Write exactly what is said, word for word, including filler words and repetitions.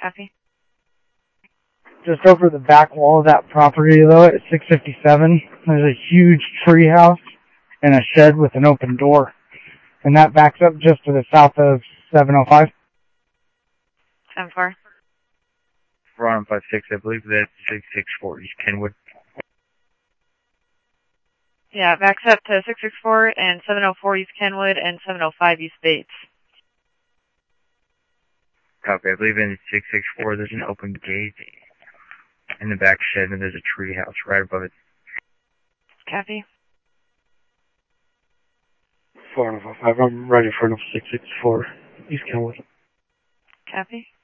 Copy. Just over the back wall of that property, though, at six fifty-seven, there's a huge tree house and a shed with an open door. And that backs up just to the south of seven oh five. ten four. Ron five six, I believe that's six six four East Kenwood. Yeah, it backs up to six six four and seven oh four East Kenwood and seven oh five East Bates. Copy. I believe in six six four there's an open gate in the back shed and there's a tree house right above it. Copy. four oh five, I'm ready for six six four East Kenwood. Copy.